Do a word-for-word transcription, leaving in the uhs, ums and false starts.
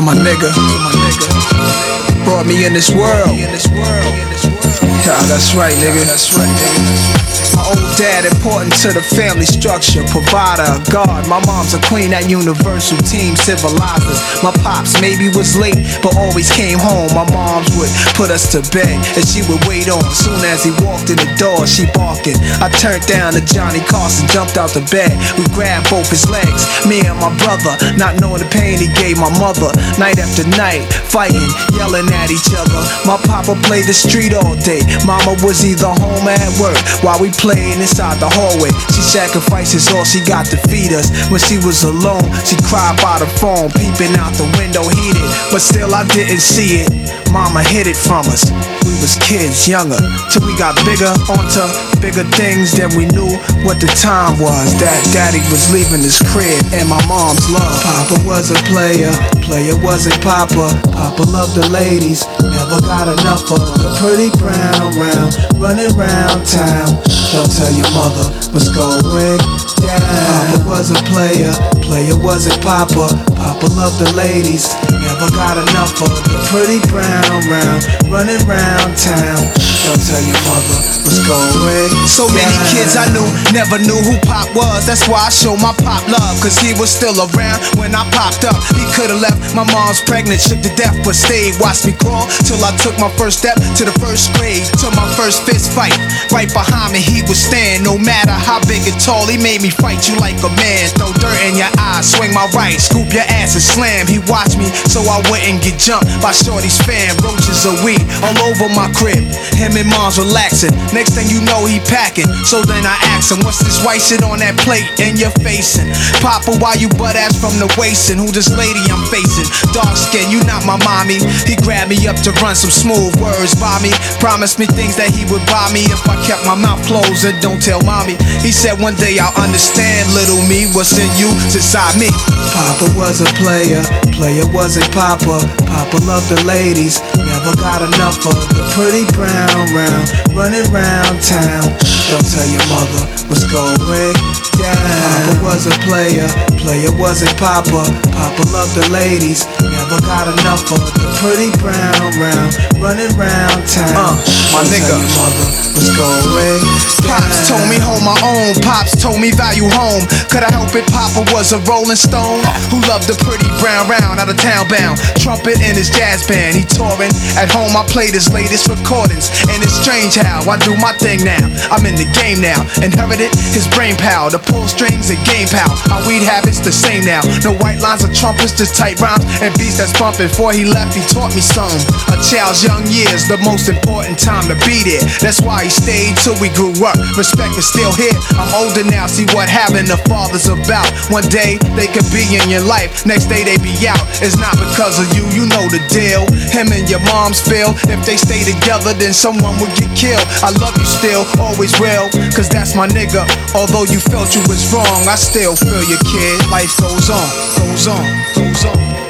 my nigga, to my nigga. Brought me in this world. Yeah, that's right, nigga. That's right, nigga. My old dad important to the family structure, provider, a god. My mom's a queen at Universal Team Civilizers. My pops maybe was late, but always came home. My mom's would put us to bed, and she would wait on. Soon as he walked in the door, she barking. I turned down to Johnny Carson, jumped out the bed. We grabbed both his legs, me and my brother, not knowing the pain he gave my mother. Night after night, fighting, yelling at each other. My papa played the street all day. Mama was either home or at work while we playing inside the hallway. She sacrifices all she got to feed us. When she was alone, she cried by the phone, peeping out the window heated, but still I didn't see it. Mama hid it from us. We was kids, younger, till we got bigger, onto bigger things than we knew what the time was. That daddy was leaving his crib and my mom's love. Papa was a player, player wasn't Papa. Papa loved the ladies, never got enough of the pretty brown round, running round town. Don't tell your mother what's going down. Papa was a player, player wasn't Papa. Papa loved the ladies, never got enough of the pretty brown round, running round town. Don't tell your mother what's going down. So many kids I knew never knew who Pop was. That's why I show my Pop love, cause he was still around when I popped up. He could've left my mom's pregnant, shook to death, but stayed. Watched me crawl till I took my first step to the first grade, to my first fist fight. Right behind me he would stand, no matter how big and tall, he made me fight you like a man. Throw dirt in your eyes, swing my right, scoop your ass and slam. He watched me so I wouldn't get jumped by shorty's fam. Roaches of weed all over my crib, him and mom's relaxing. Next thing you know he packing, so then I asked him, what's this white shit on that plate and you're facing? Papa, why you butt ass from the waist? And who this lady I'm facing? Dark skin, you not my mommy. He grabbed me up to run some smooth words by me, promised me things that he would buy me if I kept my mouth closed and don't tell mommy. He said one day I'll understand, little me, what's in you, inside me. Papa was a player, player wasn't Papa. Papa loved the ladies, never got enough of the pretty brown round, running round town. Don't tell your mother what's going down. Papa was a player, player wasn't Papa. Papa loved the ladies, never got enough of the pretty brown round, running round town. Uh, my Don't nigga, tell your mother what's going down. Pops told me hold my own, Pops told me value home. Could I help it? Papa was a rolling stone who loved the pretty brown round, out of town bound. Trumpet in his jazz band, he touring. At home I played his latest recordings, and it's strange how I do my thing now. I'm in the game now, inherited his brain power, the pull strings and game power. My weed habits the same now, no white lines or trumpets, just tight rhymes and beats that's bumping. Before he left he taught me something. A child's young years, the most important time to be there. That's why he stayed till we grew up. Respect is still here, I'm older now, see what having a father's about. One day they could be in your life, next day they be out. It's not because of you, you know the deal. Him and your mom's feel, if they stay together then someone would get killed. I love you still, always will, cause that's my nigga. Although you felt you was wrong, I still feel your kid. Life goes on, goes on, goes on.